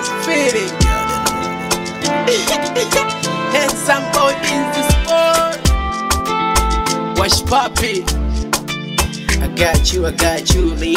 nice feeling. Handsome boy in the sport. Wash puppy. I got you, Lee.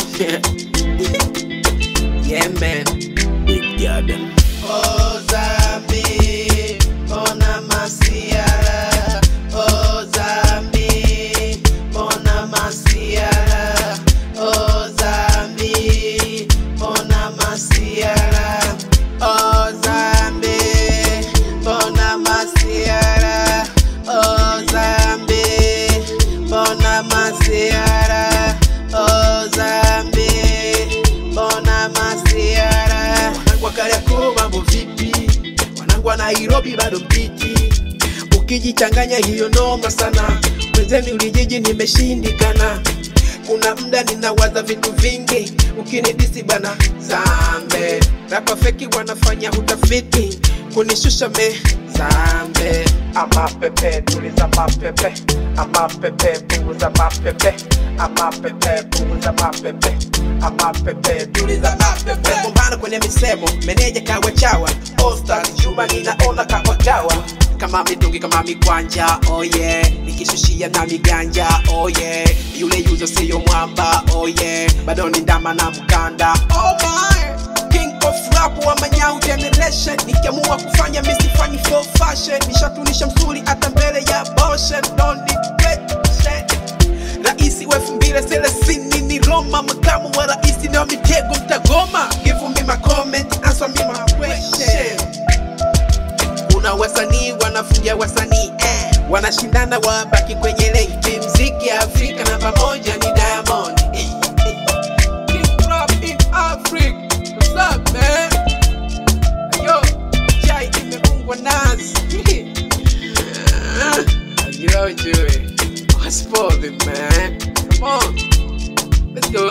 Yeah, man. Big garden. Oh, Zambi, bona masiara. Oh, Zambi, bona masiara. Oh, Zambi, bona masiara. Oh, Zambi, bona masiara. Oh, Zambi, bona masiara. Oh, Zambi, bona masiara. Wanangu wa Kariakoo mambo vipi? Wanangu wa Nairobi bado mpiti. Ukijichanganya hiyo noma sana. Mwenzeni ulijiji nimeshindikana. Kuna muda ninawaza vitu vingi. Ukinidisi bana Zambe. Rapa feki wanafanya utafiti kunishusha me Zambe. Ama pepe tuliza mapepe. Ama pepe punguza mapepe. Ama pepe punguza mapepe. Ama pepe tuliza mapepe. Kumbana kwenye misemo meneja kawa chawa. All Stars Juma ninaona kawa kawa. Kama mitungi kama mikwanja, oh yeah. Nikishushia na miganja, oh yeah. Yule yuzo siyo mwamba, oh yeah. Bado ni ndama na mkanda, oh my. King of rap wa manyau generation. Nikiamua kufanya misifanyi for fashion. Nishatunisha msuri hata mbele ya Boshen. Don't need question. Raisi wa 2030 ni Roma. Makamu wa raisi ni wa mitego mtagoma. Give me my comment, answer me my question. Kuna wasanii wanafungia wasanii wanashindana wabaki kwenye lane. Mziki ya Afrika namba moja ni Diamond. King rap in Africa. What's up man? Yo, chai imefungwa nazi. Ajua ujue. What's poppin' man? Come on, let's go.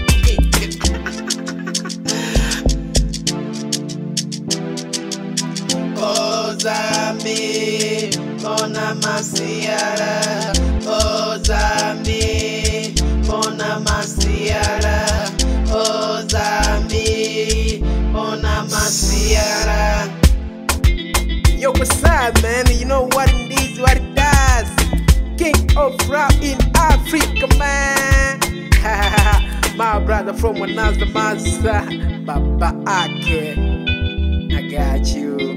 Oh, Zambi, bona masiara. Oh, Zambi, bona masiara. Oh, Zambi, bona masiara. Yo, what's up, man? You know what it is, what it does. King of rap in Africa, man. My brother from another master, Baba Ake. I got you.